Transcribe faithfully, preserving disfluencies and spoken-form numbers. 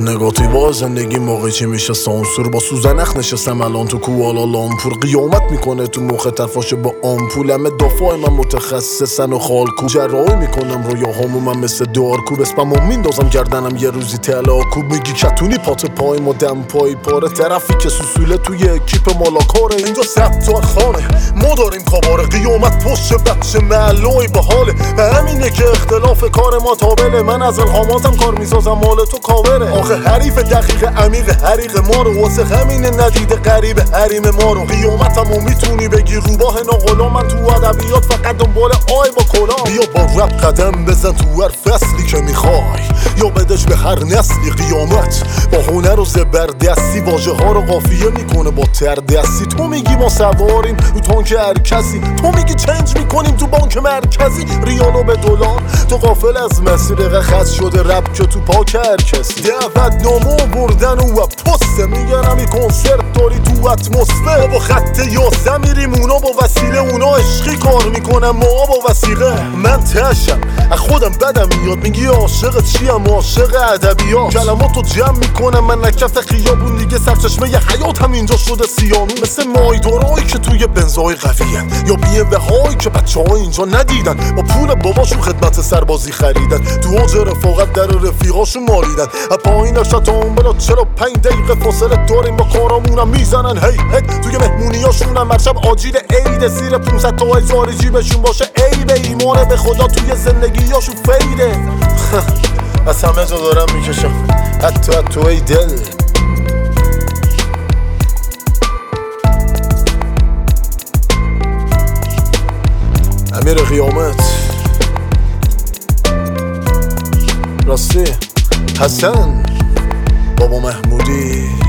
نگاتیوا زندگی موقعی چی میشه سانسور. با سوزنخ نشستم الان تو کوالالامپور. قیامت میکنه تو مخ طرفاشه با آمپول. همه دفاع من متخصصن و خالکو. جراحی میکنم رویاهامو من مثل دارکوب. اسپمو میندازم گردنم یه روزی تلاکوب. میگی کتونی پات پای ما دم پای پاره. طرفی که سوسوله توی اکیپ مالاکاره. اینجا ستار خانه ما داریم کاباره. قیامت پشت بچه معلوی به حاله. همینه که اختلاف کار ما تابله. من از الهاماتم کار میسازم مال تو کاوره. آخه حریف دقیق عمیق حریق ما رو. واسه همینه ندیده قریب حریم ما رو. قیامتمو میتونی بگی روباه ناغلا. من تو ادبیات فقط دنبال آی با کلا. بیا با رپ قدم بزن تو هر فصلی که میخوای. یا بدش به هر نسلی. قیامت با هنر و زبردستی واژه ها رو قافیه میکنه با تردستی. تو میگی ما سواریم رو تانک هر کسی. تو میگی چنج میکنیم تو بانک مرکزی. ریالو به دلار تو غافل از مسیر خط شده رپ که تو پاک هر کسی. دعوت نامو بردن و پسته میگرم این کنسرت داری تو اتمسفر. با خط یاسه میریم اونا با وسیله. اونا عشقی کار میکنم ما با وسیقه. من تشم از خودم بدم میاد. میگی عاشق چیم عاشق ادبیات. کلماتو جمع میکنم من نکفت خیابون دیگه. سرچشمه ی حیات هم اینجا شده سیانون. مثل مایدارایی که توی بنزای قویان. یا بی ام وهایی که بچه ها اینجا ندیدن. با پول باباشون خدمت سربازی خریدن. تو اوج رفاقت در رفیقاشون مالیدن. پایین شتام بلا چرا پنج دقیقه فاصله داریم با کارامونم میزنن. هی هی توی مهمونیاشون هم مرشب آجیل عید. زیر پونصد تا هزار جیبشون باشه ای به ایمانه به خدا توی زندگیاشون فیده. از همه جا دارم میکشم حتی تو ای دل. امیر قیامت راستی حسن بابا محمودی.